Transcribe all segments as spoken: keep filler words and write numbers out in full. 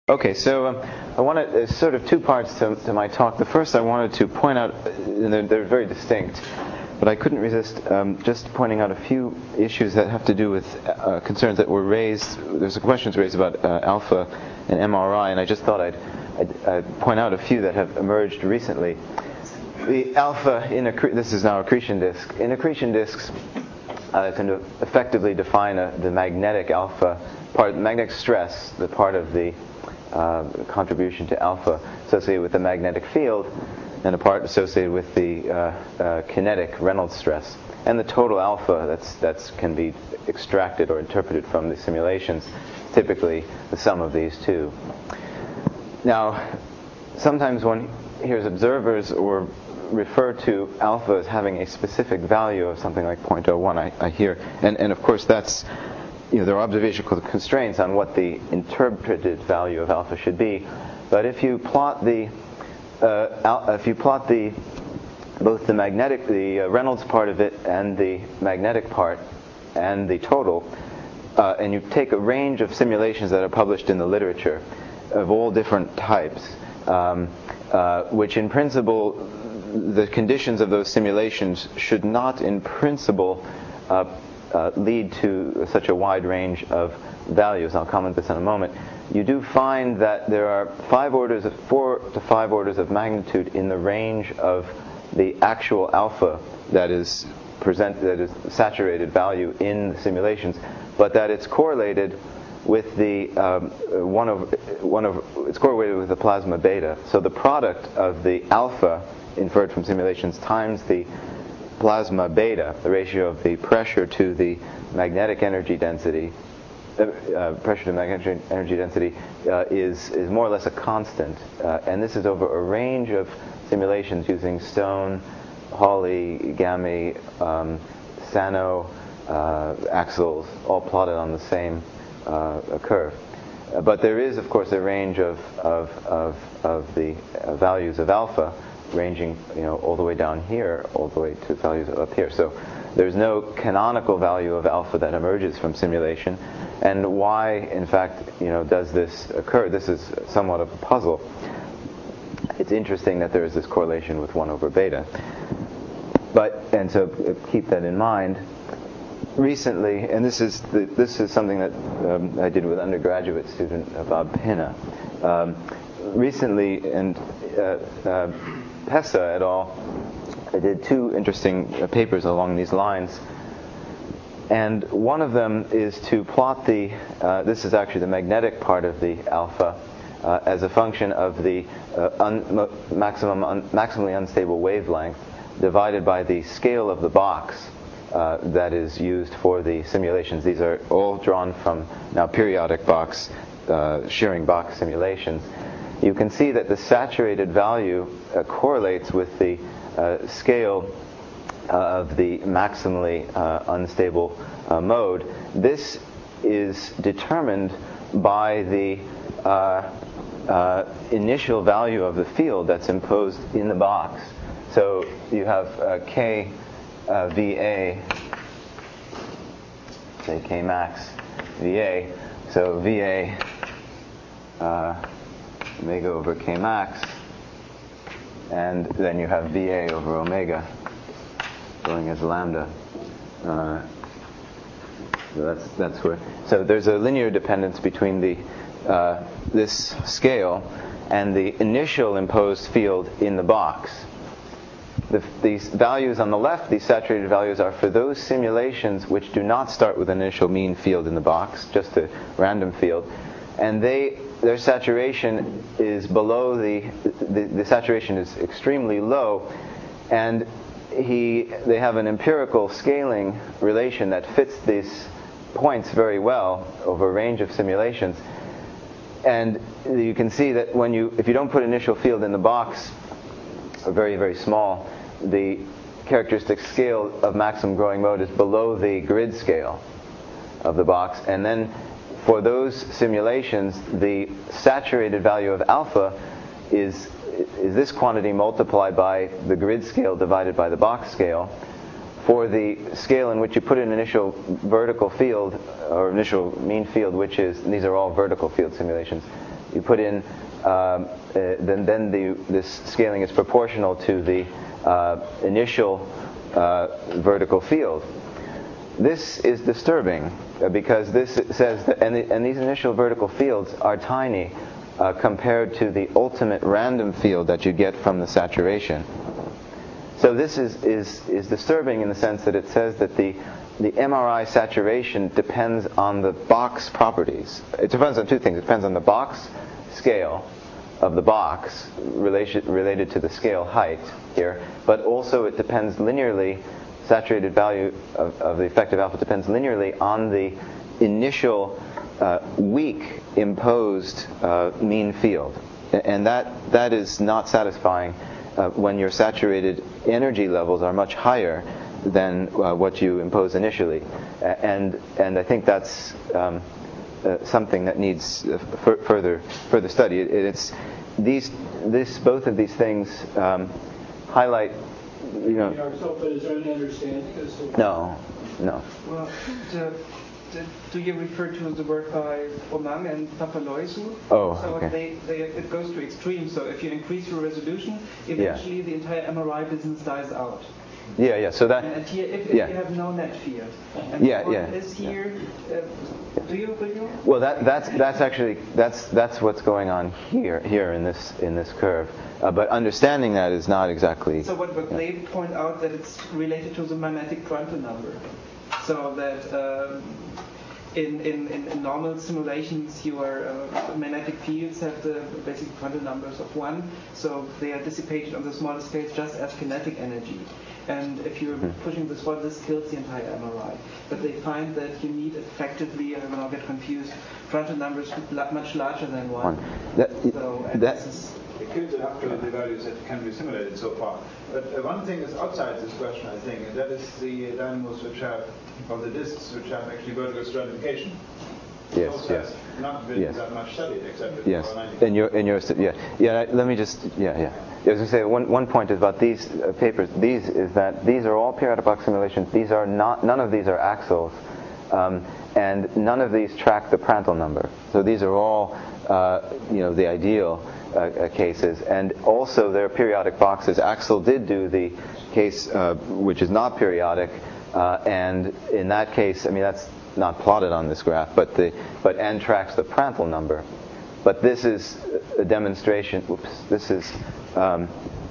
Okay, so um, I wanted uh, sort of two parts to, to my talk. The first, I wanted to point out, uh, they're, they're very distinct, but I couldn't resist um, just pointing out a few issues that have to do with uh, concerns that were raised. There's questions raised about uh, alpha and M R I, and I just thought I'd, I'd, I'd point out a few that have emerged recently. The alpha in accre- this is now accretion disk. In accretion disks, uh, can effectively define a, the magnetic alpha part, magnetic stress, the part of the Uh, contribution to alpha associated with the magnetic field, and a part associated with the uh, uh, kinetic Reynolds stress, and the total alpha that's that's can be extracted or interpreted from the simulations. Typically, the sum of these two. Now, sometimes one hears observers or refer to alpha as having a specific value of something like zero point zero one. I, I hear, and and of course that's. You know, there are observational constraints on what the interpreted value of alpha should be, but if you plot the, uh, al- if you plot the, both the magnetic, the uh, Reynolds part of it, and the magnetic part, and the total, uh, and you take a range of simulations that are published in the literature, of all different types, um, uh, which in principle, the conditions of those simulations should not, in principle, uh, Uh, lead to such a wide range of values. I'll comment this in a moment. You do find that there are five orders of four to five orders of magnitude in the range of the actual alpha that is present that is saturated value in the simulations, but that it's correlated with the um, one of one of it's correlated with the plasma beta. So the product of the alpha inferred from simulations times the plasma beta, the ratio of the pressure to the magnetic energy density, uh, uh, pressure to magnetic energy density uh, is is more or less a constant, uh, and this is over a range of simulations using Stone, Hawley, Gamme, um, Sano, uh, Axels, all plotted on the same uh, curve. Uh, but there is, of course, a range of of of, of the uh, values of alpha, ranging, you know, all the way down here, all the way to values up here. So there's no canonical value of alpha that emerges from simulation. And why, in fact, you know, does this occur? This is somewhat of a puzzle. It's interesting that there is this correlation with one over beta. But, and so keep that in mind. Recently, and this is the, this is something that um, I did with undergraduate student uh, Bob Pinna. Um, recently, and uh, uh, Pessa et al. I did two interesting uh, papers along these lines, and one of them is to plot the. Uh, this is actually the magnetic part of the alpha uh, as a function of the uh, un- maximum un- maximally unstable wavelength divided by the scale of the box uh, that is used for the simulations. These are all drawn from now periodic box uh, shearing box simulations. You can see that the saturated value uh, correlates with the uh, scale uh, of the maximally uh, unstable uh, mode. This is determined by the uh, uh, initial value of the field that's imposed in the box. So you have uh, K uh, V A, say K max V A. So V A uh, omega over K max, and then you have V A over omega going as lambda. Uh, so that's that's where. So there's a linear dependence between the uh, this scale and the initial imposed field in the box. The, these values on the left, these saturated values, are for those simulations which do not start with an initial mean field in the box, just a random field, and they. Their saturation is below the, the the saturation is extremely low, and he they have an empirical scaling relation that fits these points very well over a range of simulations. And you can see that when you if you don't put initial field in the box, or very very small, the characteristic scale of maximum growing mode is below the grid scale of the box, and then for those simulations, the saturated value of alpha is is this quantity multiplied by the grid scale divided by the box scale. For the scale in which you put an initial vertical field or initial mean field, which is, and these are all vertical field simulations, you put in, um, uh, then then the this scaling is proportional to the uh, initial uh, vertical field. This is disturbing uh, because this says that, and, the, and these initial vertical fields are tiny uh, compared to the ultimate random field that you get from the saturation. So this is, is, is disturbing in the sense that it says that the, the M R I saturation depends on the box properties. It depends on two things. It depends on the box scale of the box relation, related to the scale height here, but also it depends linearly, saturated value of, of the effective alpha depends linearly on the initial uh, weak imposed uh, mean field. And that, that is not satisfying uh, when your saturated energy levels are much higher than uh, what you impose initially. And, and I think that's um, uh, something that needs uh, f- further, further study. It, it's these, this, both of these things um, highlight, you know. But is there any understanding as to No, no. Well, the, the, do you refer to the work by Omang and Papaloisu? Oh, so okay. they, they, it goes to extremes. So if you increase your resolution, eventually Yeah. the entire M R I business dies out. Yeah, yeah. So that. And here, if, if yeah. you have no net field, and Yeah, what yeah. is here, uh, do you agree? Well, that, that's that's actually that's that's what's going on here here in this in this curve. Uh, but understanding that is not exactly. So what, what yeah. they point out that it's related to the magnetic Prandtl number, so that um, in, in, in normal simulations your uh, magnetic fields have the basic Prandtl numbers of one, so they are dissipated on the smaller scales just as kinetic energy. And if you're mm-hmm. pushing this forward, this kills the entire M R I. But they find that you need effectively, I will not get confused, Prandtl numbers much larger than one. one. That, so, that, it kills it up to the values that can be simulated so far. But uh, one thing is outside this question, I think, and that is the dynamos which have, or the disks which have actually vertical stratification. Yes, Those yes. have not been yes. that much studied, except yes. In your, in your, yeah, yeah. Let me just, yeah, yeah. I was going to say one one point is about these uh, papers. These is that these are all periodic box simulations. These are not. None of these are axles, um, and none of these track the Prandtl number. So these are all, uh, you know, the ideal uh, uh, cases. And also they're periodic boxes. Axel did do the case uh, which is not periodic, uh, and in that case, I mean that's not plotted on this graph, but the but n tracks the Prandtl number. But this is a demonstration. Oops, this is. Um,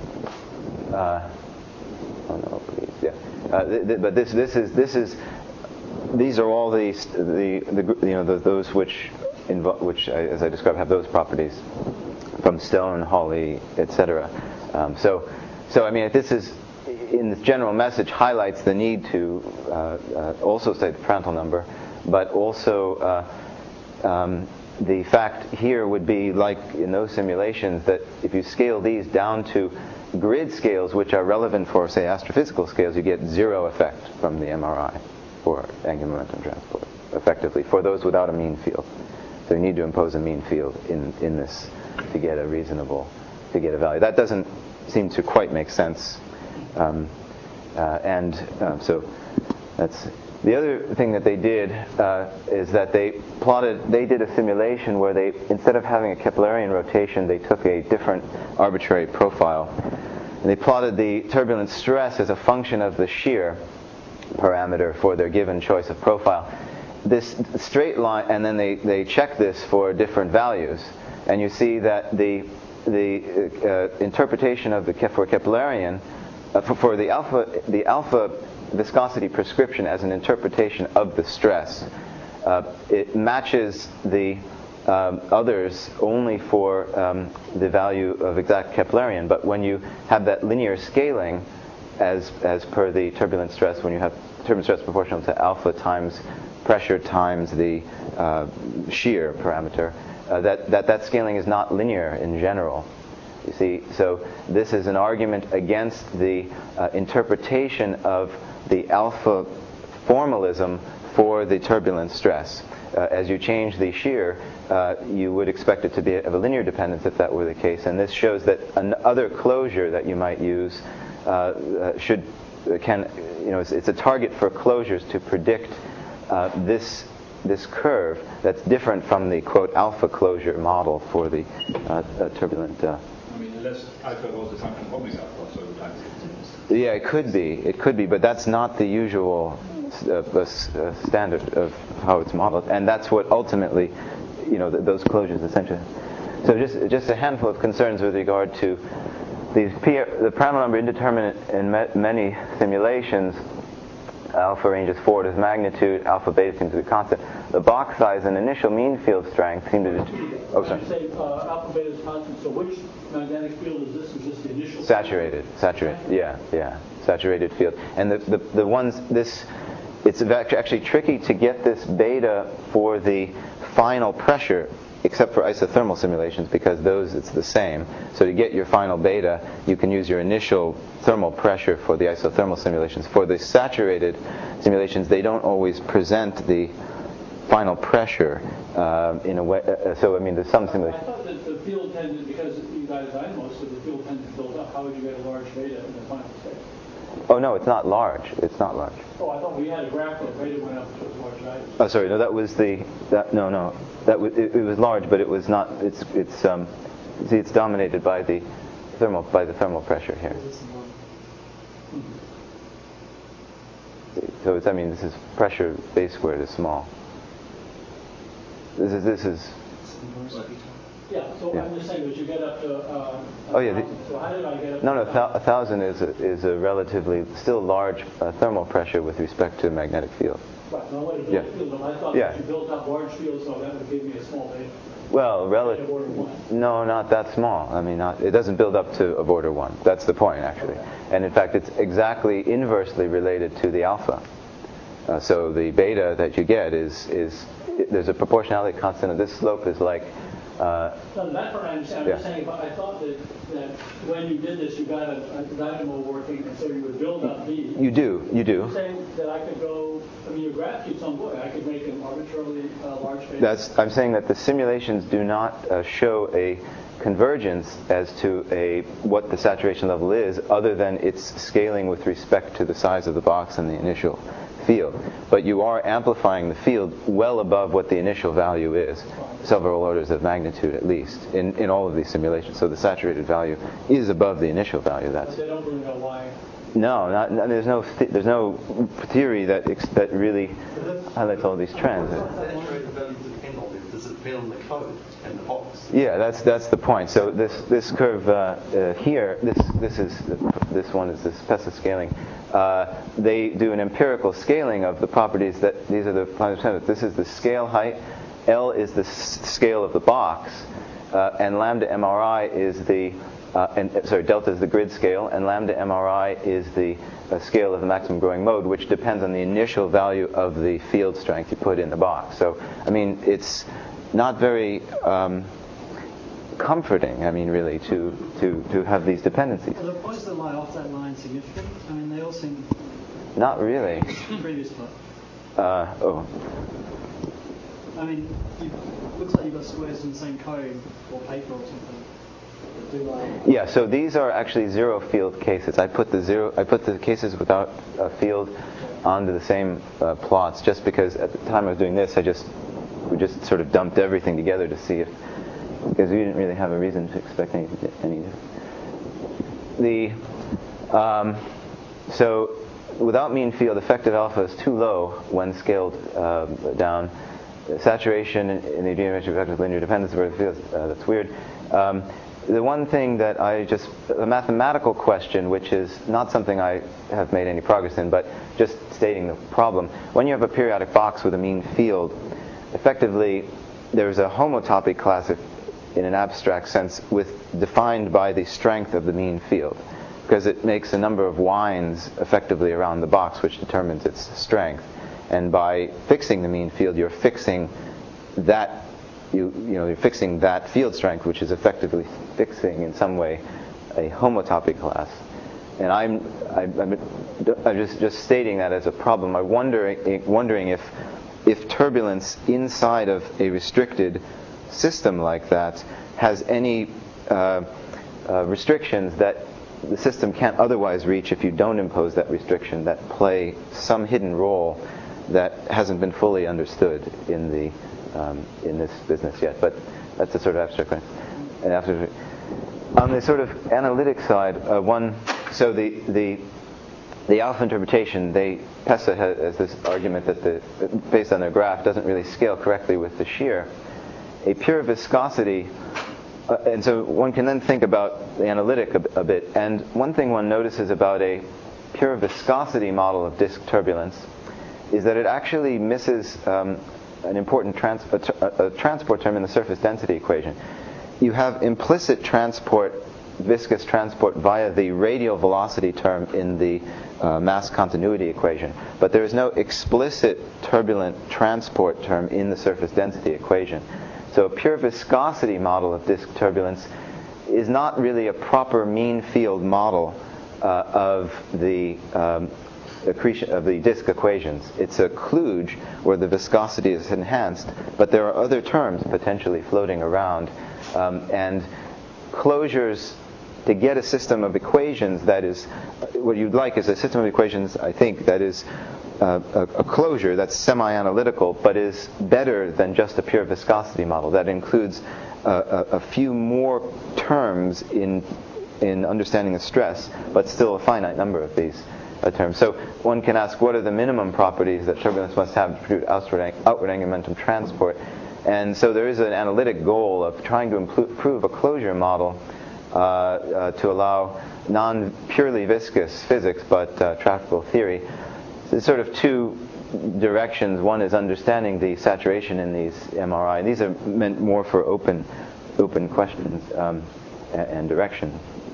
uh, oh no, please, yeah. Uh, th- th- but this this is this is these are all the the, the you know the, those which invo- which I, as I described have those properties from Stone, Hawley, et cetera. Um, so so I mean this is in the general message highlights the need to uh, uh, also say the Prandtl number, but also uh, um, the fact here would be like in those simulations that if you scale these down to grid scales which are relevant for, say, astrophysical scales, you get zero effect from the M R I for angular momentum transport, effectively, for those without a mean field. So you need to impose a mean field in, in this to get a reasonable, to get a value. That doesn't seem to quite make sense. Um, uh, and uh, so that's... The other thing that they did uh, is that they plotted, they did a simulation where they, instead of having a Keplerian rotation, they took a different arbitrary profile. And they plotted the turbulent stress as a function of the shear parameter for their given choice of profile. This straight line, and then they, they checked this for different values. And you see that the, the uh, interpretation of the for Keplerian, uh, for, for the alpha, the alpha viscosity prescription as an interpretation of the stress. Uh, it matches the um, others only for um, the value of exact Keplerian, but when you have that linear scaling as as per the turbulent stress, when you have turbulent stress proportional to alpha times pressure times the uh, shear parameter, uh, that, that that scaling is not linear in general. You see, so this is an argument against the uh, interpretation of the alpha formalism for the turbulent stress. Uh, as you change the shear, uh, you would expect it to be of a linear dependence if that were the case. And this shows that another closure that you might use uh, uh, should can you know it's, it's a target for closures to predict uh, this this curve that's different from the, quote, alpha closure model for the uh, uh, turbulent... Uh, I mean, unless alpha was a function of omega, so the time. Yeah, it could be. It could be, but that's not the usual uh, uh, standard of how it's modeled, and that's what ultimately, you know, th- those closures essentially. So just just a handful of concerns with regard to these P- the Prandtl number indeterminate in ma- many simulations. Alpha ranges forward as magnitude, alpha beta seems to be constant. The box size and initial mean field strength seem to... Det- oh, sorry. You say uh, alpha beta is constant, so which magnetic field is this? Is this the initial? Saturated, saturated, yeah, yeah, saturated field. And the, the, the ones, this, it's actually tricky to get this beta for the final pressure, except for isothermal simulations, because those, it's the same. So to get your final beta, you can use your initial thermal pressure for the isothermal simulations. For the saturated simulations, they don't always present the final pressure uh, in a way. Uh, so I mean, there's some simulations. I thought that the field tended, because you guys dynamo, so the field tended to build up. How would you get a large beta in the final state? Oh no, it's not large. It's not large. Oh, I thought we had a graph where beta went up to large values. Oh, sorry. No, that was the. That, no, no. That was, it, it was large, but it was not. It's it's um. See, it's dominated by the thermal by the thermal pressure here. So it's. I mean, this is pressure base squared is small. This is this is. Yeah. So Yeah. I'm just saying that you get up to. Uh, Oh yeah. The, so how did I get up? no, no. to Th- a thousand is a, is a relatively still large uh, thermal pressure with respect to a magnetic field. Right. No way to build Yeah. a field. And I thought Yeah. that you built up large fields, so that would give me a small beta. Well, Beta relative. order one. No, not that small. I mean, not, it doesn't build up to of order one. That's the point, actually. And in fact, it's exactly inversely related to the alpha. Uh, so the beta that you get is is there's a proportionality constant, and this slope is like. Uh, No, that part I understand. I'm Yeah. just saying, but I thought that, that when you did this, you got a, a dynamo working, and so you would build up B. you do, you do. You're saying that I could go, I mean, your graph keeps on going. I could make an arbitrarily uh, large beta. That's. I'm saying that the simulations do not uh, show a convergence as to a what the saturation level is, other than its scaling with respect to the size of the box and the initial field. But you are amplifying the field well above what the initial value is, several orders of magnitude at least, in, in all of these simulations. So the saturated value is above the initial value. That's. But they don't really know why. No, not, no, there's no th- there's no theory that ex- that really highlights all these trends. Saturated value depend on it? Does it depend on the code and the box? Yeah, that's that's the point. So this this curve uh, uh, here, this this is this one is this PESA scaling. Uh, they do an empirical scaling of the properties that these are the this is the scale height, L is the s- scale of the box, uh, and lambda M R I is the uh, and sorry delta is the grid scale, and lambda M R I is the uh, scale of the maximum growing mode, which depends on the initial value of the field strength you put in the box. So I mean it's not very um, comforting, I mean, really, to, to, to have these dependencies. Are the points that lie off that line significant? I mean, they all seem Not really. previous plot. Uh, oh, I mean, it looks like you've got squares in the same code or paper or something. Do like yeah. So these are actually zero field cases. I put the zero. I put the cases without a field onto the same uh, plots, just because at the time I was doing this, I just we just sort of dumped everything together to see if. Because we didn't really have a reason to expect any. any the um, so without mean field, effective alpha is too low when scaled uh, down. Saturation in, in the geometric vector of linear dependence of the field, uh, that's weird. Um, the one thing that I just a mathematical question, which is not something I have made any progress in, but just stating the problem. When you have a periodic box with a mean field, effectively there's a homotopy class in an abstract sense with defined by the strength of the mean field, because it makes a number of wines effectively around the box which determines its strength, and by fixing the mean field you're fixing that you you know you're fixing that field strength, which is effectively fixing in some way a homotopy class. And I'm I'm, I'm, I'm just just stating that as a problem. I'm wondering wondering if if turbulence inside of a restricted system like that has any uh, uh, restrictions that the system can't otherwise reach if you don't impose that restriction, that play some hidden role that hasn't been fully understood in the um, in this business yet. But that's a sort of abstract question. And after, on the sort of analytic side, uh, one so the the the alpha interpretation, they PESA has, has this argument that the based on their graph doesn't really scale correctly with the shear. A pure viscosity. Uh, and so one can then think about the analytic a, a bit. And one thing one notices about a pure viscosity model of disk turbulence is that it actually misses um, an important trans- a, a, a transport term in the surface density equation. You have implicit transport, viscous transport via the radial velocity term in the uh, mass continuity equation, but there is no explicit turbulent transport term in the surface density equation. So a pure viscosity model of disk turbulence is not really a proper mean field model uh, of the um, accretion of the disk equations. It's a kludge where the viscosity is enhanced, but there are other terms potentially floating around, um, and closures to get a system of equations that is what you'd like is a system of equations, I think, that is Uh, a, a closure that's semi-analytical, but is better than just a pure viscosity model. That includes uh, a, a few more terms in in understanding the stress, but still a finite number of these uh, terms. So one can ask, what are the minimum properties that turbulence must have to produce outward, outward angular momentum transport? And so there is an analytic goal of trying to improve a closure model uh, uh, to allow non-purely viscous physics, but uh, tractable theory. There's sort of two directions. One is understanding the saturation in these M R I. These are meant more for open, open questions um, and, and direction.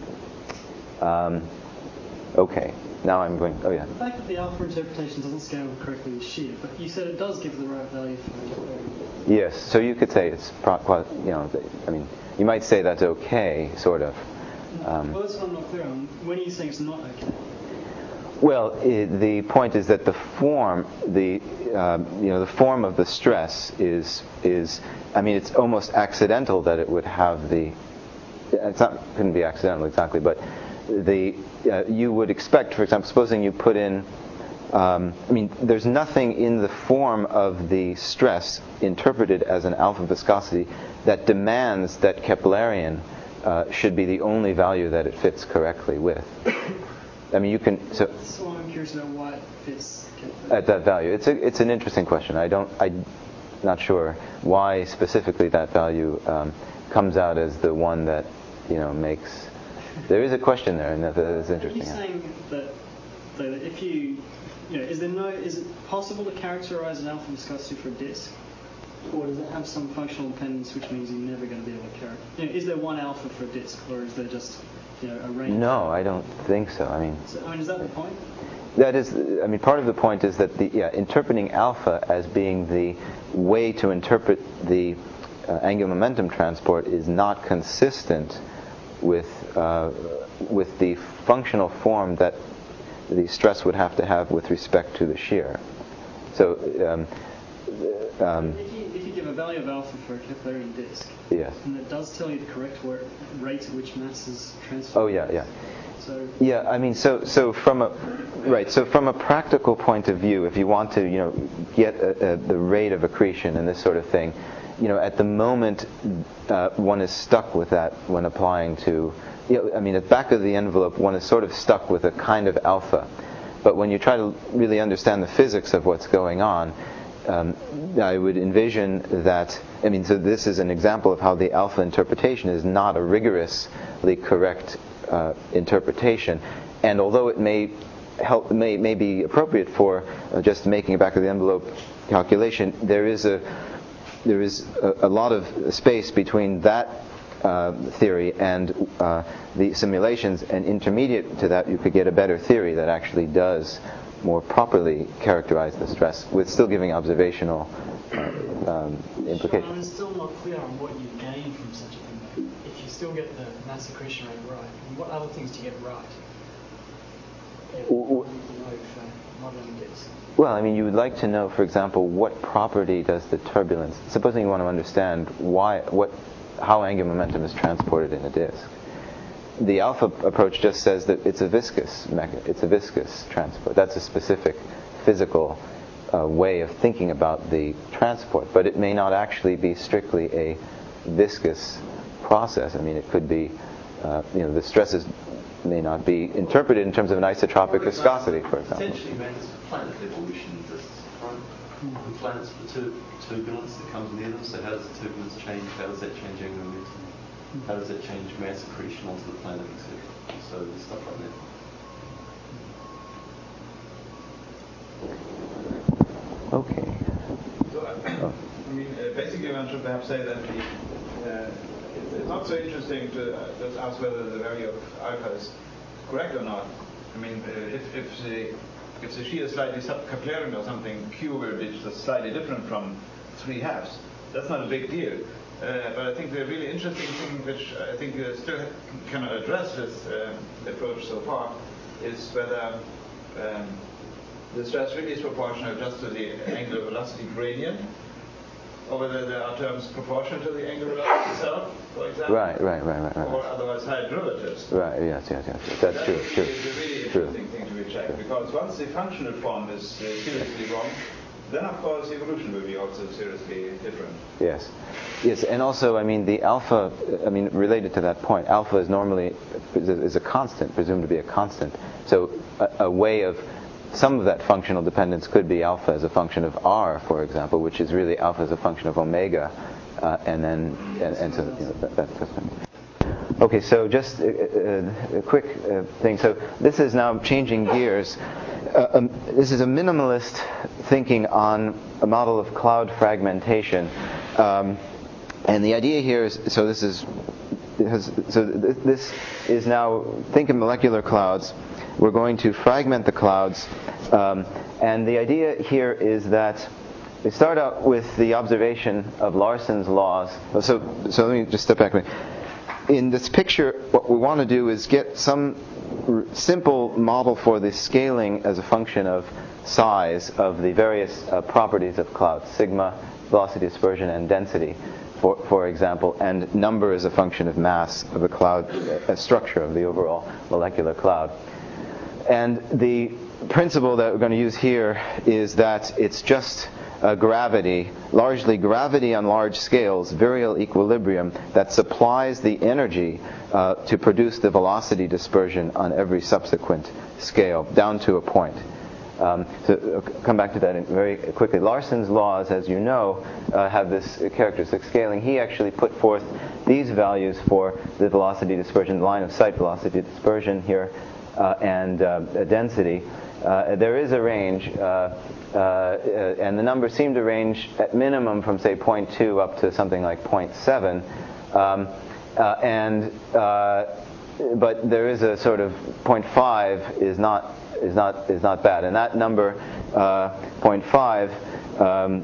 Um, okay, now I'm going. Oh yeah. The fact that the alpha interpretation doesn't scale correctly with shear, but you said it does give the right value for it. Yes. So you could say it's, pro- you know, I mean, you might say that's okay, sort of. Um, well, that's what I'm not clear on. When are you saying it's not okay? Well, it, the point is that the form, the um, you know, the form of the stress is is. I mean, it's almost accidental that it would have the. It's not couldn't be accidental exactly, but the uh, you would expect, for example, supposing you put in. Um, I mean, there's nothing in the form of the stress interpreted as an alpha viscosity that demands that Keplerian uh, should be the only value that it fits correctly with. I mean, you can. So, so I'm curious about why it fits at that value. It's a, it's an interesting question. I don't. I'm not sure why specifically that value um, comes out as the one that you know makes. There is a question there, and that is interesting. Are you saying that, that if you, you know, is there no, is it possible to characterize an alpha viscosity for a disk, or does it have some functional dependence, which means you're never going to be able to characterize? You know, is there one alpha for a disk, or is there just you know, a range? No, I don't think so. I mean, so, I mean, is that the point? That is, I mean, part of the point is that the yeah, interpreting alpha as being the way to interpret the uh, angular momentum transport is not consistent with uh, with the functional form that the stress would have to have with respect to the shear. So. Um, um, if, you, if you give a value of alpha for a Keplerian disk, yes. and it does tell you the correct where, rate at which mass is transferred. Oh yeah, yeah. So yeah, I mean, so so from a right, so from a practical point of view, if you want to, you know, get a, a, the rate of accretion and this sort of thing, you know, at the moment, uh, one is stuck with that when applying to, you know, I mean, at the back of the envelope, one is sort of stuck with a kind of alpha, but when you try to really understand the physics of what's going on, um, I would envision that. I mean, so this is an example of how the alpha interpretation is not a rigorously correct Uh, interpretation, and although it may help, may may be appropriate for uh, just making a back of the envelope calculation, there is a there is a, a lot of space between that uh, theory and uh, the simulations, and intermediate to that, you could get a better theory that actually does more properly characterize the stress with still giving observational uh, um, implications. Sure, I'm still not clear on what you gain from such a thing. If you still get the mass accretion rate right, and what other things do you get right? Yeah, what do you know for modeling this? Well, I mean, you would like to know, for example, what property does the turbulence. Supposing you want to understand why, what, how angular momentum is transported in a disk. The alpha approach just says that it's a viscous mecha- it's a viscous transport. That's a specific physical a way of thinking about the transport, but it may not actually be strictly a viscous process. I mean, it could be, uh, you know, the stresses may not be interpreted in terms of an isotropic viscosity, for example. Potentially, man, it's planet evolution disks, right? The planets, the tur- turbulence that comes near them. So how does the turbulence change? How does that change angular momentum? How does that change mass accretion onto the planet, et cetera? So there's stuff like that. Okay. So, uh, I mean, uh, basically one should perhaps say that the, uh, it's, it's not so interesting to uh, just ask whether the value of alpha is correct or not. I mean, uh, if, if the if the shear is slightly subcaplarian or something, Q will be just slightly different from three halves. That's not a big deal. Uh, but I think the really interesting thing, which I think you still cannot address with uh, the approach so far, is whether um, the stress really is proportional just to the angular velocity gradient, or whether there are terms proportional to the angular velocity itself, for example. Right, right, right, right, right. Or otherwise high derivatives. Right, yes, yes, yes. That's that true, is, true. is a really true. interesting thing to be checked, because once the functional form is uh, seriously wrong, then of course evolution will be also seriously different. Yes, yes, and also, I mean, the alpha, I mean, related to that point, alpha is normally, is a constant, presumed to be a constant. So a, a way of, some of that functional dependence could be alpha as a function of r, for example, which is really alpha as a function of omega, uh, and then, and, and so, you know, that, that's just. Okay, so just a, a, a quick uh, thing. So this is now changing gears. Uh, um, this is a minimalist thinking on a model of cloud fragmentation, um, and the idea here is, so this is, has, so th- this is now, think of molecular clouds. We're going to fragment the clouds, um, and the idea here is that we start out with the observation of Larson's laws. So, so let me just step back a minute. In this picture, what we want to do is get some r- simple model for the scaling as a function of size of the various uh, properties of clouds, sigma, velocity dispersion, and density, for, for example, and number as a function of mass of the cloud, uh, structure of the overall molecular cloud. And the principle that we're going to use here is that it's just Uh, gravity, largely gravity on large scales, virial equilibrium, that supplies the energy uh, to produce the velocity dispersion on every subsequent scale, down to a point. Um, so uh, come back to that in very quickly. Larson's laws, as you know, uh, have this characteristic scaling. He actually put forth these values for the velocity dispersion, line of sight velocity dispersion here, uh, and uh, density. Uh, there is a range, uh, uh, uh, and the numbers seem to range at minimum from, say, zero point two up to something like zero point seven. Um, uh, and uh, but there is a sort of zero point five is not is not is not bad, and that number uh, zero point five, um,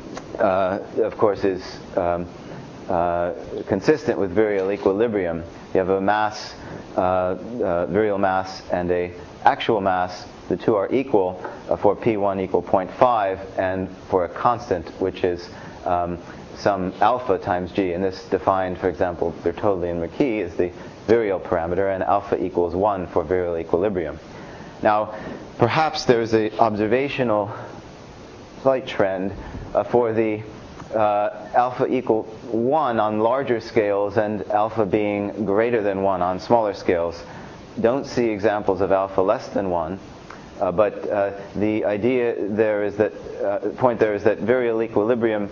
uh, of course, is um, uh, consistent with virial equilibrium. You have a mass, uh, uh, virial mass, and a actual mass. The two are equal uh, for P one equal zero point five, and for a constant, which is um, some alpha times g. And this defined, for example, Bertolli and McKee is the virial parameter, and alpha equals one for virial equilibrium. Now, perhaps there's an observational slight trend uh, for the uh, alpha equal one on larger scales and alpha being greater than one on smaller scales. Don't see examples of alpha less than one. Uh, but uh, the idea there is that, uh, point there is that virial equilibrium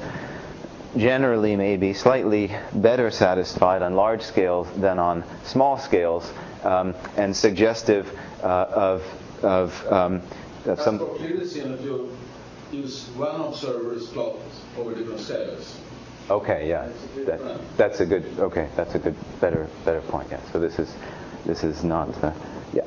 generally may be slightly better satisfied on large scales than on small scales, um, and suggestive uh, of, of, um, of some... As for clearance, you use one observer's plot over different scales. Okay, yeah, that, that's a good, okay, that's a good, better, better point, yeah. So this is, this is not, uh, yeah.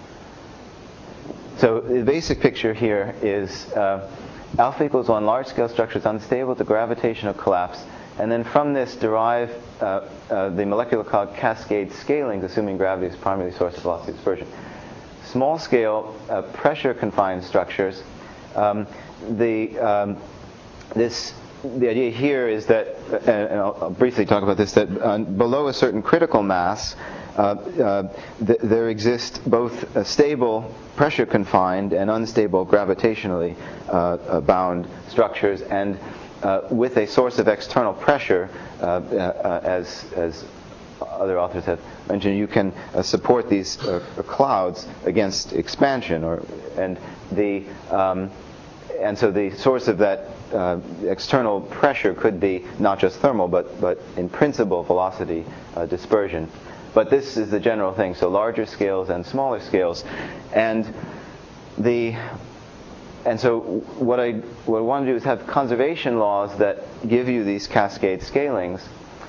So the basic picture here is uh, alpha equals one, large-scale structure is unstable to gravitational collapse, and then from this derive uh, uh, the molecular cloud cascade scalings, assuming gravity is primarily source of velocity dispersion. Small-scale uh, pressure-confined structures, um, the um, this the idea here is that, uh, and I'll, I'll briefly talk about this, that uh, below a certain critical mass, uh, uh, th- there exist both a stable pressure-confined and unstable gravitationally uh, uh, bound structures, and uh, with a source of external pressure, uh, uh, as as other authors have mentioned, you can uh, support these uh, clouds against expansion, or and the um, and so the source of that uh, external pressure could be not just thermal, but but in principle velocity uh, dispersion. But this is the general thing. So larger scales and smaller scales, and the and so what I what I want to do is have conservation laws that give you these cascade scalings.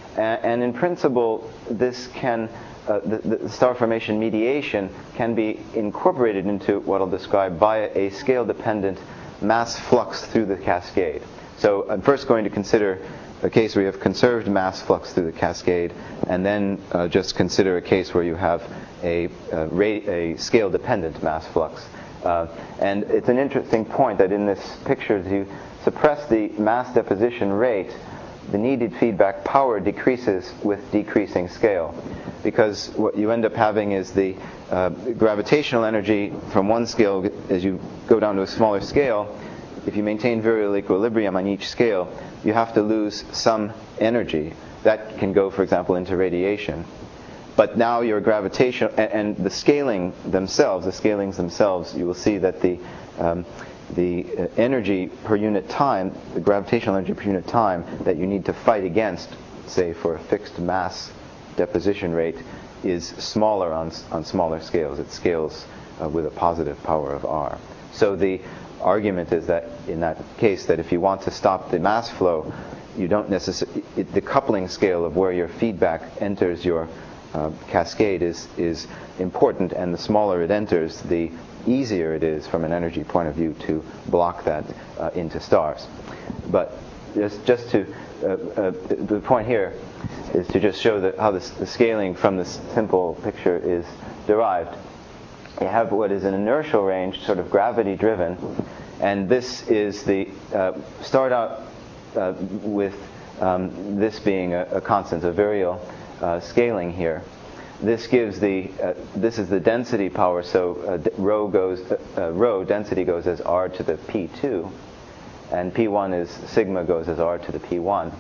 And in principle, this can, uh, the, the star formation mediation can be incorporated into what I'll describe via a scale-dependent mass flux through the cascade. So I'm first going to consider a case where you have conserved mass flux through the cascade, and then uh, just consider a case where you have a, a, ra- a scale-dependent mass flux. Uh, and it's an interesting point that in this picture, as you suppress the mass deposition rate, the needed feedback power decreases with decreasing scale, because what you end up having is the uh, gravitational energy from one scale. As you go down to a smaller scale, if you maintain virial equilibrium on each scale, you have to lose some energy. That can go, for example, into radiation. But now your gravitational, and, and the scaling themselves, the scalings themselves, you will see that the um, the uh, energy per unit time, the gravitational energy per unit time that you need to fight against, say for a fixed mass deposition rate, is smaller on on smaller scales. It scales uh, with a positive power of r. So the argument is that in that case, that if you want to stop the mass flow, you don't necessarily, the coupling scale of where your feedback enters your uh, cascade is is important, and the smaller it enters, the easier it is from an energy point of view to block that uh, into stars. But just just to uh, uh, the point here is to just show that how this, the scaling from this simple picture is derived. You have what is an inertial range, sort of gravity driven, and this is the uh, start out uh, with um, this being a, a constant, a virial uh, scaling here. This gives the uh, this is the density power. So uh, d- rho goes uh, uh, rho density goes as r to the p two, and p one is sigma goes as r to the p one.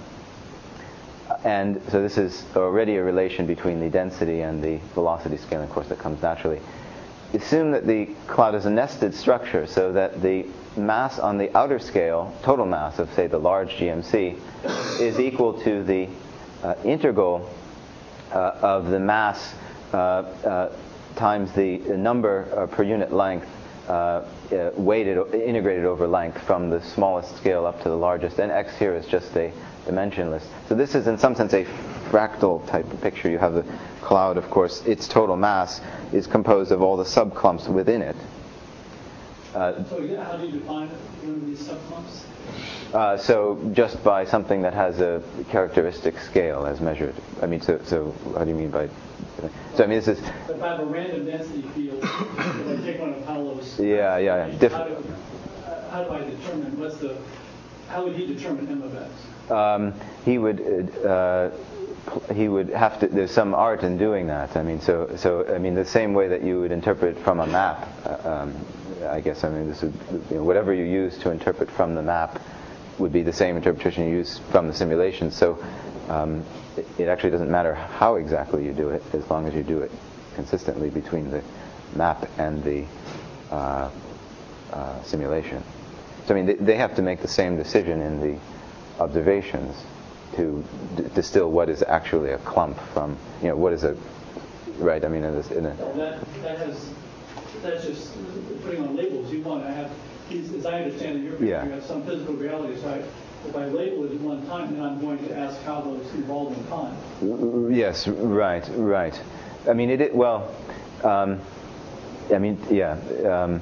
And so this is already a relation between the density and the velocity scaling, of course, that comes naturally. Assume that the cloud is a nested structure, so that the mass on the outer scale, total mass of say the large G M C, is equal to the uh, integral Uh, of the mass uh, uh, times the number uh, per unit length uh, uh, weighted, integrated over length from the smallest scale up to the largest. And x here is just a dimensionless. So this is in some sense a fractal type of picture. You have the cloud, of course, its total mass is composed of all the subclumps within it. Uh, so yeah, how do you define one of these subclumps? Uh, so just by something that has a characteristic scale as measured. I mean, so so how do you mean by? So I mean, this is. If I have a random density field, if I take one of Paolo's. Yeah, yeah, yeah. Diff- how, do, uh, how do I determine what's the? How would he determine m of x? Um, he would. Uh, he would have to. There's some art in doing that. I mean, so so I mean, the same way that you would interpret from a map. Uh, um, I guess I mean this would, you know, whatever you use to interpret from the map would be the same interpretation you use from the simulation. So um, it, it actually doesn't matter how exactly you do it, as long as you do it consistently between the map and the uh, uh, simulation. So I mean, they, they have to make the same decision in the observations to d- distill what is actually a clump from, you know, what is a, right? I mean, in, this, in a. Well, that that has. That's just putting on labels. You want to have, as I understand it, you're Yeah. you have some physical reality. So I, if I label it at one time, then I'm going to ask how those evolve in time. Yes, right, right. I mean, it. it well, um, I mean, yeah, um,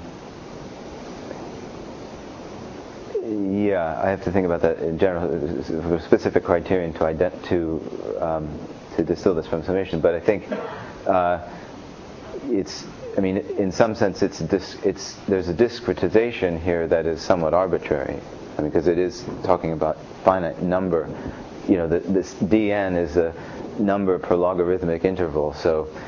yeah. I have to think about that in general. For specific criterion to ident- to um, to distill this from summation, but I think uh, it's. I mean, in some sense, it's dis- it's there's a discretization here that is somewhat arbitrary. I mean, because it is talking about finite number. You know, the, this dn is a number per logarithmic interval. So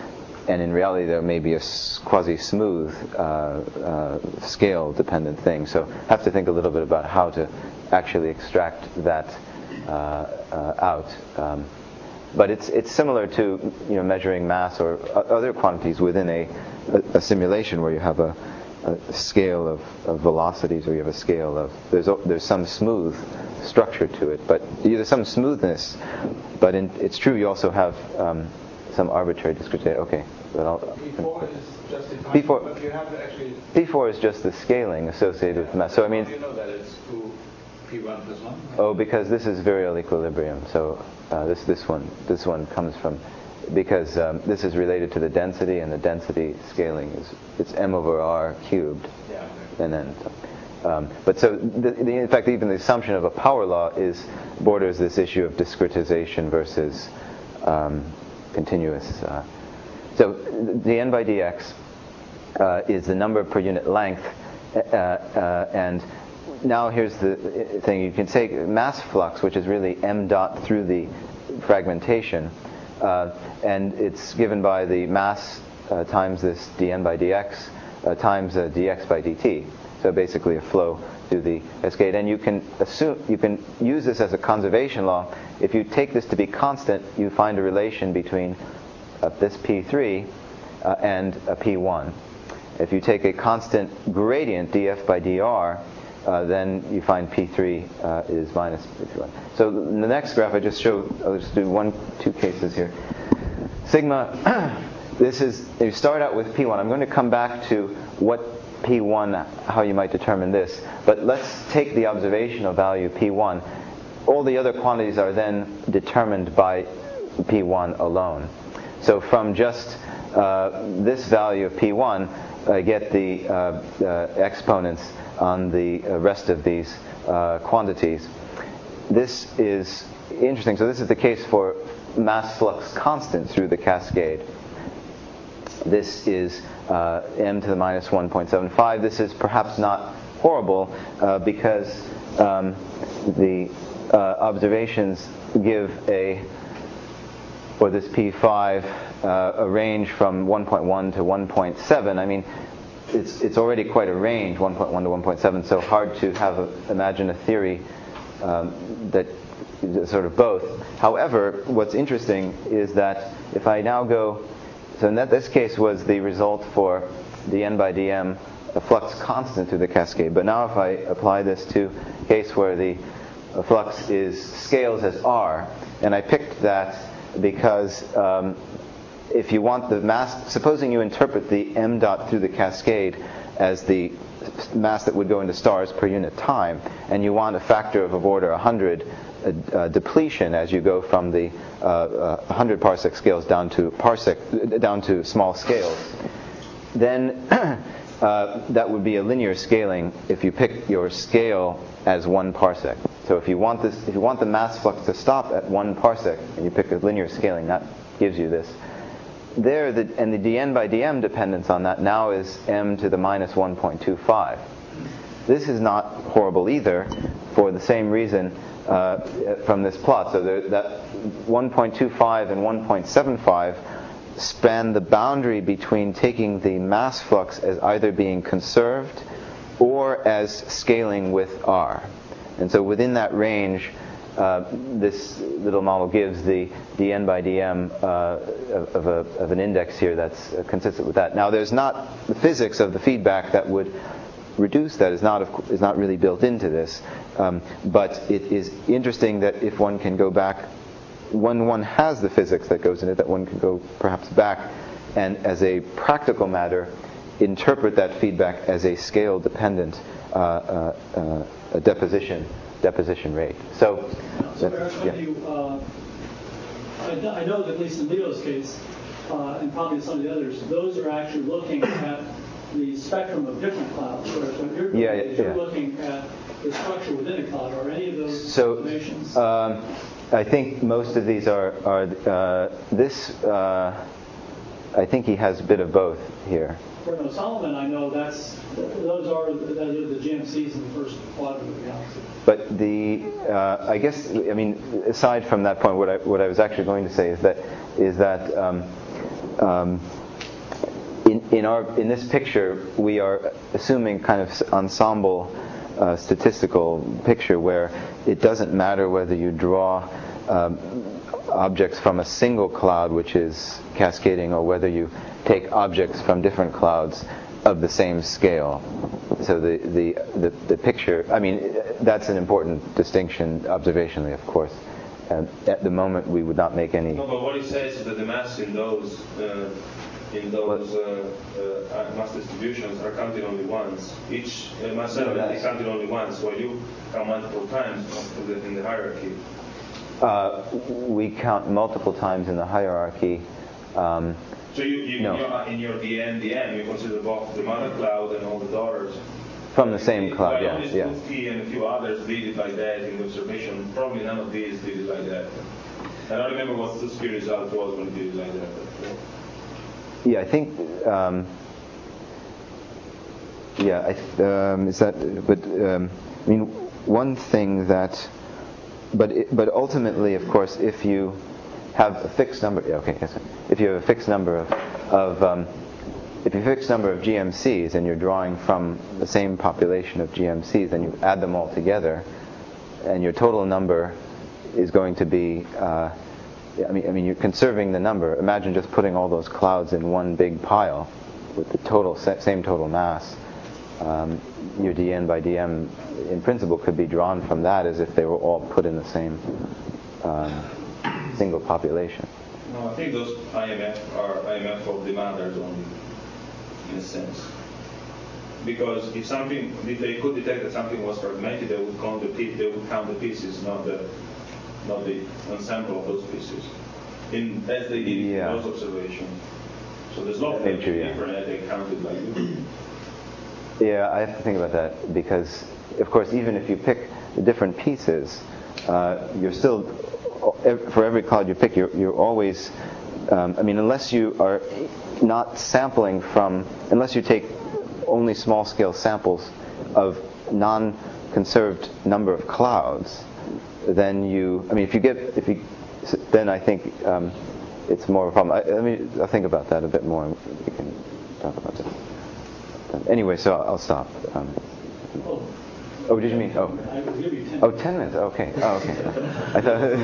and in reality there may be a s- quasi-smooth uh, uh, scale-dependent thing. So have to think a little bit about how to actually extract that uh, uh, out. Um, but it's it's similar to you know measuring mass or uh, other quantities within a, a, a simulation where you have a, a scale of, of velocities, or you have a scale of there's a, there's some smooth structure to it, but there's some smoothness. But in, it's true you also have um, some arbitrary discretization. Okay, but I'll, P four is just defined, P four, but you have to actually. P four is just the scaling associated with mass. So I mean, How do you know that it's two P one plus one? oh, because this is virial equilibrium. So uh, this this one this one comes from because um, this is related to the density, and the density scaling is it's m over r cubed, Yeah. and then. Um, but so, the, the, in fact, even the assumption of a power law is borders this issue of discretization versus um, continuous. Uh, so the n by dx uh, is the number per unit length, uh, uh, and now here's the thing: you can take mass flux, which is really m dot through the fragmentation, uh, and it's given by the mass uh, times this dn by dx uh, times uh, dx by dt. So basically a flow through the cascade. And you can assume, you can use this as a conservation law. If you take this to be constant, you find a relation between uh, this P three uh, and a P one. If you take a constant gradient, df by dr, uh, then you find P three uh, is minus P one. So in the next graph I just showed, I'll just do one, two cases here. Sigma, this is, you start out with P one. I'm going to come back to what P one, how you might determine this. But let's take the observational value P one. All the other quantities are then determined by P one alone. So from just uh, this value of P one, I get the uh, uh, exponents on the rest of these uh, quantities. This is interesting. So this is the case for mass flux constant through the cascade. This is uh, m to the minus one point seven five. This is perhaps not horrible uh, because um, the uh, observations give a, or this P five, uh, a range from one point one to one point seven. I mean, it's it's already quite a range, one point one to one point seven. So hard to have a, imagine a theory um, that is sort of both. However, what's interesting is that if I now go. So in that, this case was the result for dn by dm, a flux constant through the cascade. But now if I apply this to a case where the flux is scales as r, and I picked that because um, if you want the mass, supposing you interpret the m dot through the cascade as the mass that would go into stars per unit time, and you want a factor of, of order one hundred uh, uh, depletion as you go from the uh, uh, one hundred parsec scales down to parsec down to small scales, then uh, that would be a linear scaling if you pick your scale as one parsec. So if you want this, if you want the mass flux to stop at one parsec, and you pick a linear scaling, that gives you this. There, the, and the dn by dm dependence on that now is m to the minus one point two five. This is not horrible either, for the same reason uh, from this plot. So there, that one point two five and one point seven five span the boundary between taking the mass flux as either being conserved or as scaling with r. And so within that range, Uh, this little model gives the dn by dm uh, of, of, a, of an index here that's uh, consistent with that. Now, there's not the physics of the feedback that would reduce that is not of, is not really built into this, um, but it is interesting that if one can go back, when one has the physics that goes in it, that one can go perhaps back and, as a practical matter, interpret that feedback as a scale-dependent uh, uh, uh, a deposition. deposition rate. So, so that's, when yeah. you, uh, I, kn- I know that at least in Leo's case, uh, and probably some of the others, those are actually looking at the spectrum of different clouds. Whereas what you're doing Yeah, yeah, is you're yeah. looking at the structure within a cloud. Are any of those So, informations? um, I think most of these are, are uh, this, uh, I think he has a bit of both here. For no Solomon, I know that's those are those are the G M Cs in the first quadrant of the galaxy. But the, uh, I guess, I mean, aside from that point, what I what I was actually going to say is that is that um, um, in, in our in this picture, we are assuming kind of ensemble uh, statistical picture where it doesn't matter whether you draw um, objects from a single cloud which is cascading or whether you take objects from different clouds of the same scale. So the, the, the, the picture, I mean, that's an important distinction observationally, of course. Uh, at the moment, we would not make any... No, but what he says is that the mass in those uh, in those uh, uh, mass distributions are counted only once. Each uh, mass element is counted only once, while you count multiple times in the, in the hierarchy. Uh, we count multiple times in the hierarchy. Um, so you, you, no. in, your, in your D N, D M, you consider both the mother cloud and all the daughters. From the same cloud, yeah. Only yeah. Sputki and a few others did it like that in the observation. Probably none of these did it like that. I don't remember what the spirit result was when it did it like that. But, yeah. yeah, I think... Um, yeah, I, um, is that... But, um, I mean, one thing that... But it, but ultimately, of course, if you have a fixed number... Yeah, okay, yes, if you have a fixed number of... of um, If you fix number of G M Cs and you're drawing from the same population of G M Cs, then you add them all together, and your total number is going to be. Uh, I mean, I mean, you're conserving the number. Imagine just putting all those clouds in one big pile with the total same total mass. Um, your D N by D M, in principle, could be drawn from that as if they were all put in the same um, single population. No, I think those I M F are I M F of the mothers only. In a sense, because if something, if they could detect that something was fragmented, they would count the piece, they would count the pieces, not the, not the ensemble of those pieces. In as they did yeah. in those observations. So there's lots of different yeah. they counted like this. Yeah, I have to think about that because, of course, even if you pick the different pieces, uh, you're still for every cloud you pick, you're, you're always. Um, I mean, unless you are not sampling from, unless you take only small-scale samples of non-conserved number of clouds, then you, I mean, if you get, if you, then I think um, it's more of a problem. I, let me, I'll think about that a bit more. We can talk about this. Anyway, so I'll stop. Um, Oh. Oh, did you mean? Oh, I will give you ten. oh, ten minutes. Okay. Oh, okay. I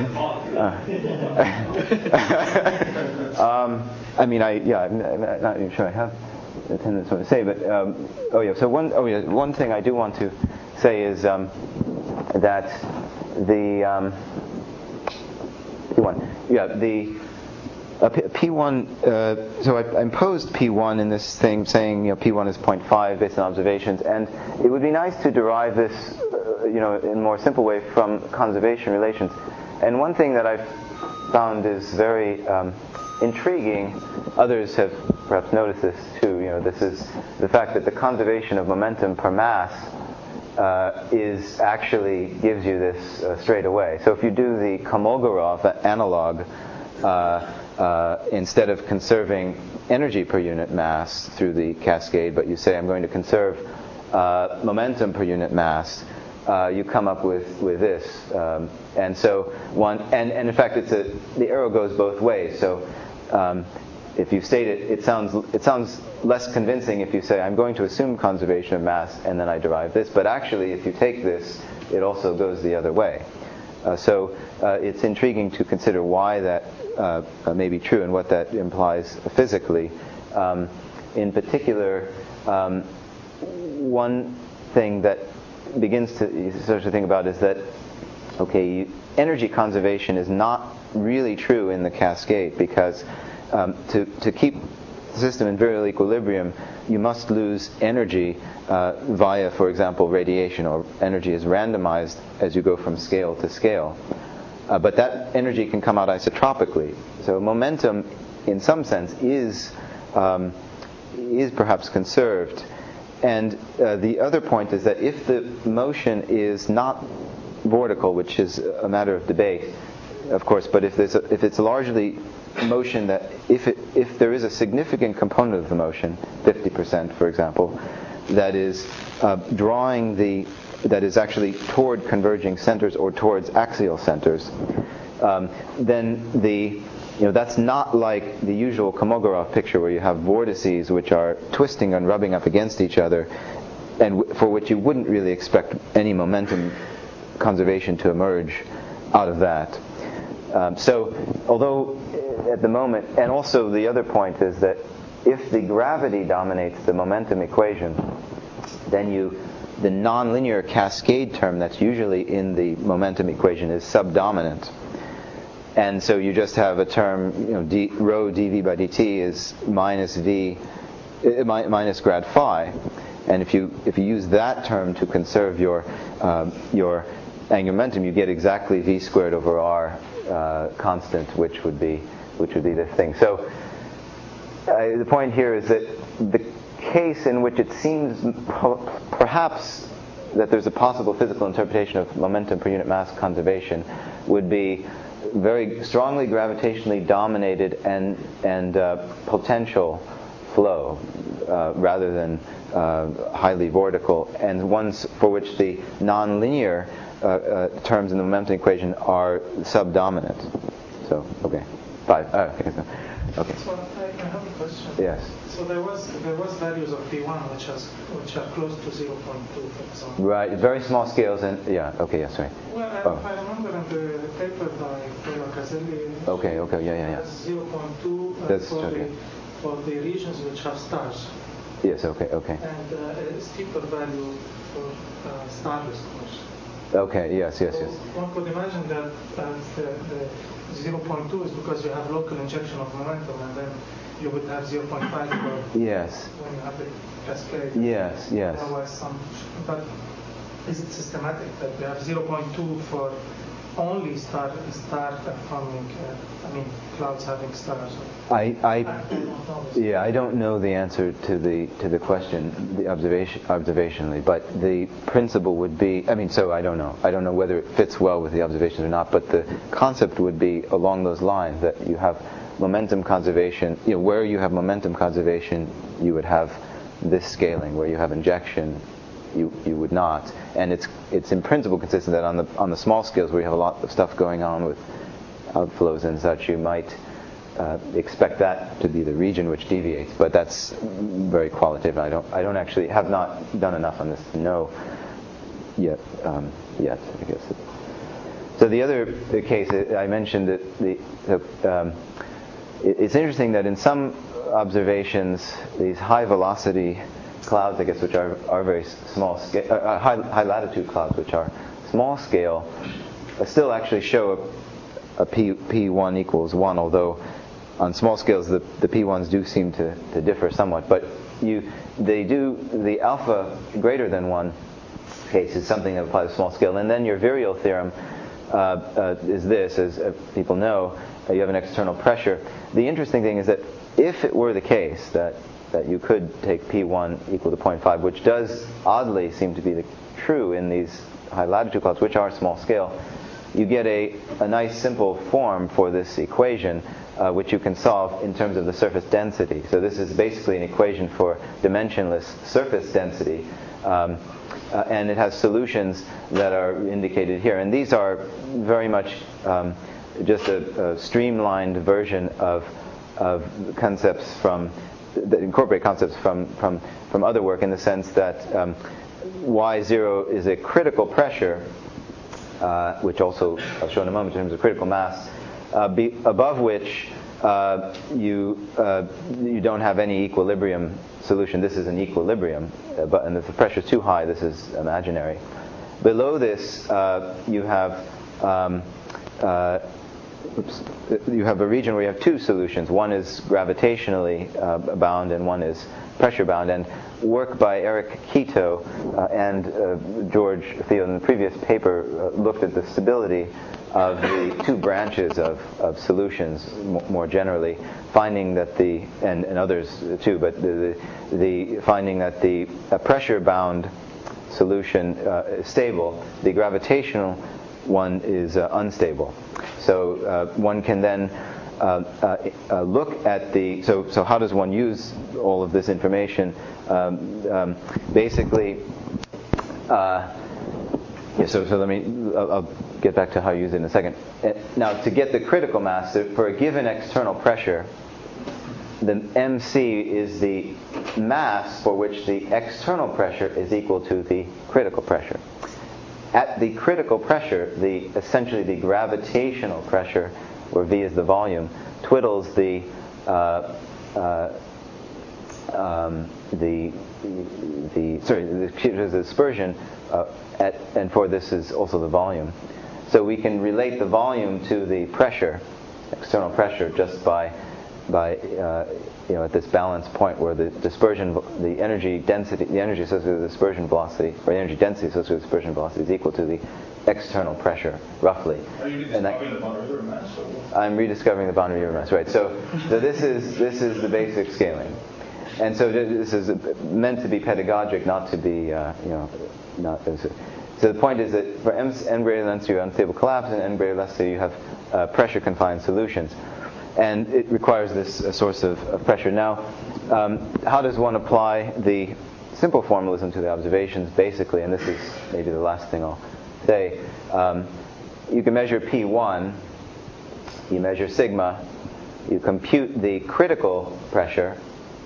thought. Uh, um, I mean, I yeah, I'm, I'm not even sure I have ten minutes what to say, but um, oh yeah. So one oh yeah, one thing I do want to say is um, that the um, P one, yeah, the. Uh, P one, uh, so I, I imposed P one in this thing saying, you know, P one is zero point five based on observations, and it would be nice to derive this, uh, you know, in a more simple way from conservation relations. And one thing that I've found is very um, intriguing, others have perhaps noticed this too, you know, this is the fact that the conservation of momentum per mass uh, is actually gives you this uh, straight away. So if you do the Kolmogorov analog, uh, Uh, instead of conserving energy per unit mass through the cascade, but you say I'm going to conserve uh, momentum per unit mass, uh, you come up with with this. Um, and so one, and, and in fact, it's a the arrow goes both ways. So um, if you state it, it sounds it sounds less convincing if you say I'm going to assume conservation of mass and then I derive this. But actually, if you take this, it also goes the other way. Uh, so uh, it's intriguing to consider why that uh, may be true and what that implies physically. Um, in particular, um, one thing that begins to you start to think about is that, okay, energy conservation is not really true in the cascade because um, to, to keep the system in virial equilibrium, you must lose energy uh, via, for example, radiation, or energy is randomized as you go from scale to scale. Uh, but that energy can come out isotropically. So momentum, in some sense, is um, is perhaps conserved. And uh, the other point is that if the motion is not vortical, which is a matter of debate, of course, but if there's a, if it's largely motion that if it, if there is a significant component of the motion, fifty percent, for example, that is uh, drawing the that is actually toward converging centers or towards axial centers, um, then the you know, that's not like the usual Kolmogorov picture where you have vortices which are twisting and rubbing up against each other, and w- for which you wouldn't really expect any momentum conservation to emerge out of that. Um, so, although at the moment, and also the other point is that if the gravity dominates the momentum equation, then you, the nonlinear cascade term that's usually in the momentum equation is subdominant. And so you just have a term, you know, d, rho dv by dt is minus v, uh, mi- minus grad phi. And if you if you use that term to conserve your um, your angular momentum, you get exactly v squared over r uh, constant, which would be which would be this thing. So uh, the point here is that the case in which it seems p- perhaps that there's a possible physical interpretation of momentum per unit mass conservation would be very strongly gravitationally dominated and and uh, potential flow uh, rather than uh, highly vortical, and ones for which the nonlinear uh, uh, terms in the momentum equation are subdominant. So, okay, five. Oh, okay. So, okay. So I, I have a question. Yes. So there was there was values of P one which has which are close to zero point two, for example. Right. Very small scales, and yeah. Okay. Yes. Right. Well, I, Oh. if I remember in the paper by Paolo Caselli, Okay. Okay. Yeah. Yeah. Yeah. zero point two uh, That's for okay. the for the regions which have stars, Yes. Okay. Okay. and uh, a steeper value for uh, starless cores. Okay. Yes. Yes. So Yes. one could imagine that uh, the, the zero point two is because you have local injection of momentum, and then you would have zero point five for Yes. when you have the cascade. Yes. Yes. Otherwise, some. But is it systematic that we have zero point two for only star star forming? Uh, I mean, clouds having stars. I. I, I I don't know this. Yeah, I don't know the answer to the to the question, the observation observationally, but the principle would be. I mean, so I don't know. I don't know whether it fits well with the observations or not. But the concept would be along those lines, that you have momentum conservation. You know, where you have momentum conservation, you would have this scaling. Where you have injection, you you would not. And it's it's in principle consistent that on the on the small scales where you have a lot of stuff going on with outflows and such, you might Uh, expect that to be the region which deviates, but that's very qualitative. I don't, I don't actually have not done enough on this to know yet. Um, yet, I guess. So the other case I mentioned that the, the um, it, it's interesting that in some observations, these high velocity clouds, I guess, which are are very small scale, uh, high high latitude clouds, which are small scale, uh, still actually show a, a P P one equals one, although on small scales, the, the P ones do seem to, to differ somewhat, but you they do the alpha greater than one case is something that applies to small scale, and then your virial theorem uh, uh, is this, as uh, people know, uh, you have an external pressure. The interesting thing is that if it were the case that that you could take P one equal to zero point five, which does oddly seem to be the, true in these high latitude clouds, which are small scale, you get a, a nice simple form for this equation, uh, which you can solve in terms of the surface density. So this is basically an equation for dimensionless surface density, um, uh, and it has solutions that are indicated here. And these are very much um, just a, a streamlined version of, of concepts from that incorporate concepts from, from, from other work, in the sense that um, Y zero is a critical pressure, Uh, which also I'll show in a moment in terms of critical mass, uh, be, above which uh, you uh, you don't have any equilibrium solution. This is an equilibrium, uh, but and if the pressure is too high, this is imaginary. Below this, uh, you have um, uh, oops, you have a region where you have two solutions. One is gravitationally uh, bound, and one is pressure bound. And work by Eric Quito uh, and uh, George Field in the previous paper uh, looked at the stability of the two branches of, of solutions m- more generally, finding that the, and, and others too, but the, the, the finding that the uh, pressure bound solution uh, is stable, the gravitational one is uh, unstable. So uh, one can then Uh, uh, uh, look at the, so so how does one use all of this information? Um, um, basically, uh, yeah, so, so let me, I'll, I'll get back to how you use it in a second. Uh, Now, to get the critical mass, uh, for a given external pressure, the M C is the mass for which the external pressure is equal to the critical pressure. At the critical pressure, the essentially the gravitational pressure, where V is the volume, twiddles the uh, uh, um, the the sorry the, the dispersion uh, at, and for this is also the volume. So we can relate the volume to the pressure, external pressure, just by by uh, you know at this balance point where the dispersion, the energy density, the energy associated with the dispersion velocity, or the energy density associated with dispersion velocity is equal to the external pressure, roughly. Are you rediscovering the boundary layer mass? Or? I'm rediscovering the boundary layer mass, right? So, so this is this is the basic scaling, and so this is meant to be pedagogic, not to be uh, you know not. So the point is that for m, n greater than two, unstable collapse, and n greater than less two, you have uh, pressure confined solutions. And it requires this uh, source of, of pressure. Now, um, how does one apply the simple formalism to the observations, basically? And this is maybe the last thing I'll say. Um, you can measure P one, you measure sigma, you compute the critical pressure,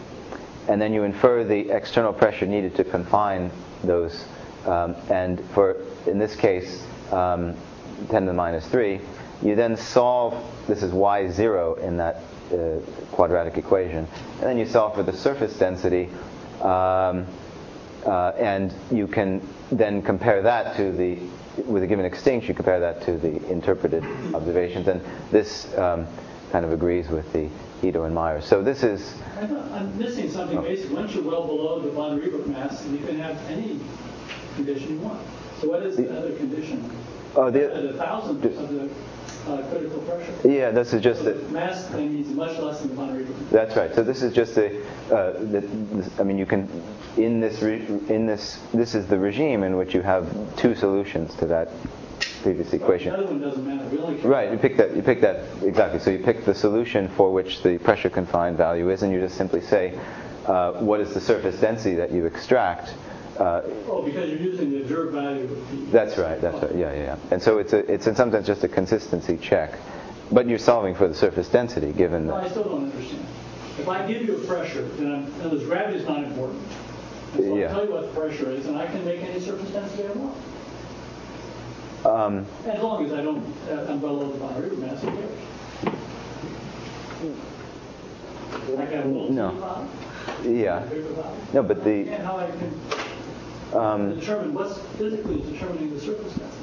and then you infer the external pressure needed to confine those. Um, and for, in this case, um, ten to the minus three, you then solve, this is y zero in that uh, quadratic equation, and then you solve for the surface density, um, uh, and you can then compare that to the, with a given extinct, you compare that to the interpreted observations, and this um, kind of agrees with the Ito and Meyer. So this is... I thought I'm missing something oh. basic. Once you're well below the von Riebeck mass, you can have any condition you want. So what is the, the other condition? Oh, the, At a thousandth of the uh, critical pressure. Yeah, this is just so the mass then means much less than the von Riebeck. That's right. So this is just a. Uh, the, this, I mean, you can in this re, in this this is the regime in which you have two solutions to that previous equation. The other one doesn't matter. We only right. You pick that. You pick that exactly. So you pick the solution for which the pressure confined value is, and you just simply say, uh, what is the surface density that you extract. Uh, oh, because you're using the observed value of P. That's right. That's right. Yeah, yeah, yeah. And so it's a, it's in some sense just a consistency check, but you're solving for the surface density given. No, I still don't understand. If I give you a pressure, then I'm, in other words, gravity is not important. And so yeah. I tell you what the pressure is, and I can make any surface density I want. Um, as long as I don't, uh, I'm below the von Riebeck mass, who cares? I can have a little no. Yeah. No, but the. And how I can. Um, determine what's physically determining the surface density.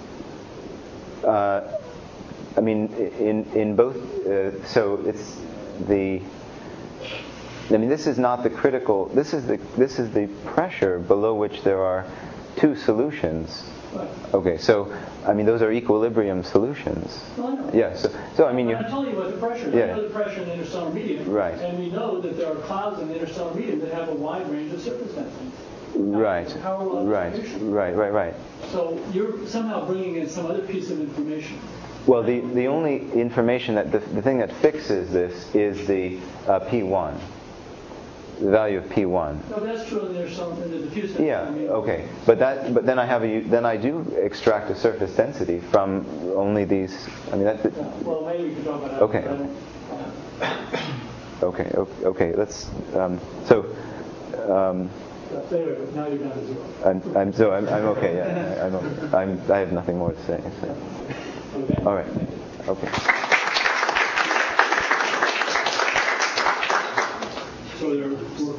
Uh, I mean, in in both. Uh, so it's the. I mean, this is not the critical. This is the this is the pressure below which there are two solutions. Right. Okay, so I mean, those are equilibrium solutions. Well, I know. Yeah. So, so I mean, you. I'm telling you what the pressure is. Yeah. I know the pressure in the interstellar medium. Right. And we know that there are clouds in the interstellar medium that have a wide range of surface density. Right, right, right, right, right. So you're somehow bringing in some other piece of information. Well, the, the only information that, the, the thing that fixes this is the uh, P one, the value of P one. No, that's true in there's some in the diffuse. Yeah, I mean, okay. But that, but then I have a, then I do extract a surface density from only these, I mean, that's. Yeah, well, maybe we can talk about that. Okay. Okay, okay, okay, let's, um, so, um, Anyway, now you're down to zero. I'm, I'm so I'm, I'm okay. Yeah, I'm, okay. I'm. I have nothing more to say. So. Okay. All right. Okay. So there.